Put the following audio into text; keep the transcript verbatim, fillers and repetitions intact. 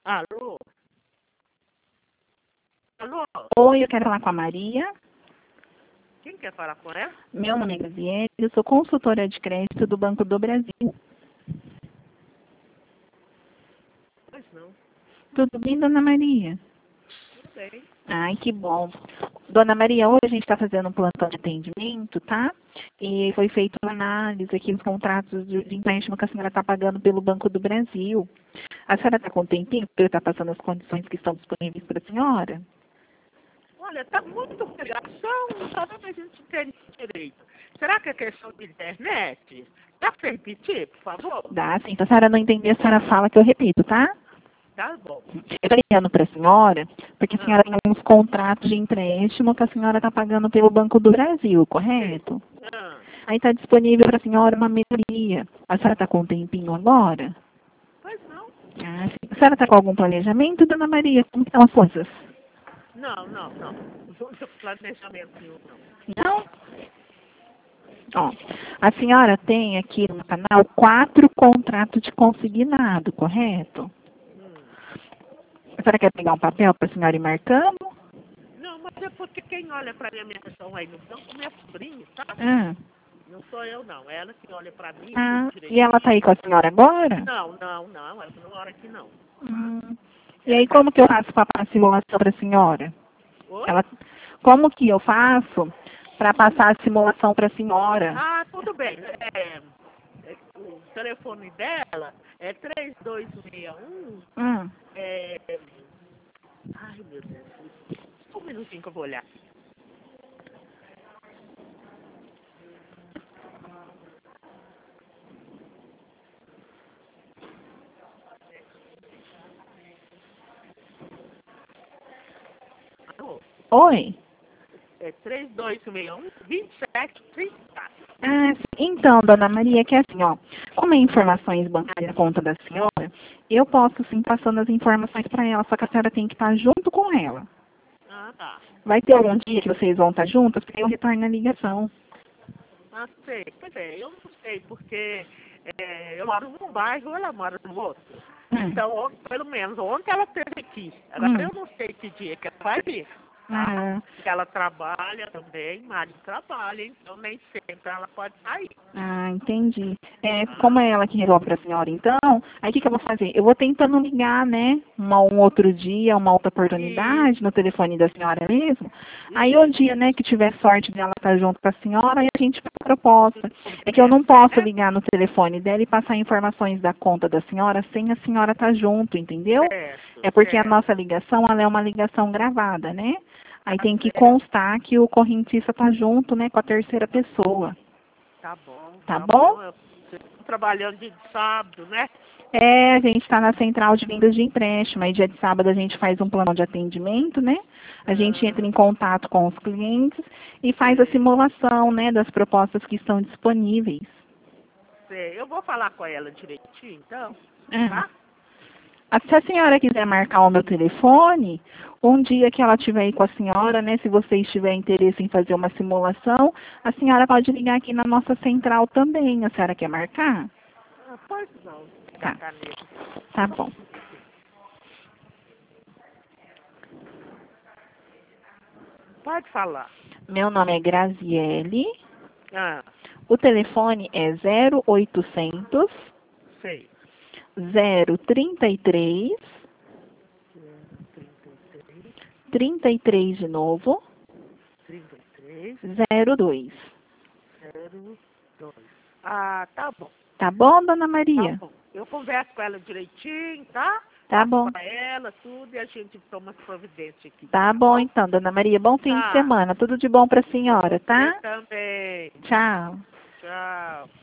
Alô? Alô? Oi, eu quero falar com a Maria. Quem quer falar com ela? Meu nome é Gaziele, eu sou consultora de crédito do Banco do Brasil. Pois não. Tudo bem, dona Maria? Tudo bem. Ai, que bom. Dona Maria, hoje a gente está fazendo um plantão de atendimento, tá? E foi feita uma análise aqui nos contratos de de empréstimo que a senhora está pagando pelo Banco do Brasil. A senhora está com um tempinho para eu estar passando as condições que estão disponíveis para a senhora? Olha, tá muito ligação, não tá dando a gente entender direito. Será que é questão de internet? Dá pra repetir, por favor? Dá, sim. Se a senhora não entender, a senhora fala que eu repito, tá? Tá bom. Eu estou ligando para a senhora porque a Ah, senhora tem alguns contratos de empréstimo que a senhora está pagando pelo Banco do Brasil, correto? ah, Aí está disponível para a senhora uma melhoria. A senhora está com um tempinho agora? pois não. Ah, sim. A senhora está com algum planejamento, dona Maria? Como estão as coisas? Não, não, não. Não tem planejamento nenhum, não. Não? Ó, a senhora tem aqui no canal quatro contratos de consignado, correto? Hum. A senhora quer pegar um papel para a senhora ir marcando? Não, mas é porque quem olha pra minha menção aí no banco é minha sobrinha, sabe? Ah, Não sou eu, não. É ela que olha pra mim, tudo ah, e ela está direitinho. aí com a senhora agora? Não, não, não. Ela não mora aqui, não. Hum. E Ela aí, tá... como que eu faço para passar a simulação para a senhora? Oi? Ela, como que eu faço para passar a simulação para a senhora? Ah, tudo bem. É, é, o telefone dela é três dois seis um. Hum. É... Ai, meu Deus. Só um minutinho que eu vou olhar. Alô? Oi? É três dois seis um, dois sete três quatro. Ah, sim. Então, dona Maria, que é assim, ó, como é informações bancárias na conta da senhora, eu posso sim passando as informações para ela, só que a senhora tem que estar junto com ela. Ah, tá. Vai ter algum dia que vocês vão estar juntas, porque eu retorno a ligação. Ah, sei. Pois é, eu não sei, porque é, eu moro num bairro, ela mora no outro. Hum. Então, ó, pelo menos ontem ela esteve aqui. Agora Hum. eu não sei que dia que ela vai vir, tá? Ah, Porque ela trabalha também, marido trabalha, então nem sempre ela pode sair. ah, entendi. É, Tá? como é ela que resolve para a senhora, então, aí o que, que eu vou fazer? Eu vou tentando ligar, né, uma, um outro dia, uma outra E, oportunidade no telefone da senhora mesmo. Aí o e dia, né, que tiver sorte dela estar junto com a senhora, aí a gente faz a proposta. É que eu não providência, posso né? ligar no telefone dela e passar informações da conta da senhora sem a senhora estar junto, entendeu? Certo, É porque a certo. nossa ligação, ela é uma ligação gravada, né? Aí Tá tem que certo. constar que o correntista está junto, né, com a terceira pessoa. Tá bom, Tá tá bom? bom. Eu- Vocês estão trabalhando de sábado, né? É, a gente está na central de vendas de empréstimo. Aí dia de sábado a gente faz um plano de atendimento, né? A gente entra Ah, em contato com os clientes e faz a sei, simulação, né, das propostas que estão disponíveis. sei. Eu vou falar com ela direitinho, então, Ah. tá? Ah, se a senhora quiser marcar o meu telefone, um dia que ela estiver aí com a senhora, né, se vocês tiverem interesse em fazer uma simulação, a senhora pode ligar aqui na nossa central também. A senhora quer marcar? Ah, pois não, da Tá, caneta. tá Só bom. um minutinho. Pode falar. Meu nome é Graziele. Ah, O telefone é zero oitocentos, sei. zero trinta e três, trinta e três, trinta e três de novo, trinta e três, zero dois. zero dois. Ah, tá bom, Tá bom, dona tá Maria? bom. Eu converso com ela direitinho, tá? Tá Passo bom. pra ela tudo e a gente toma as providências aqui, Tá tá bom bom? então, dona Maria. Bom fim de Tá. semana. Tudo de bom pra Pra senhora, você tá? também. Tchau. Tchau.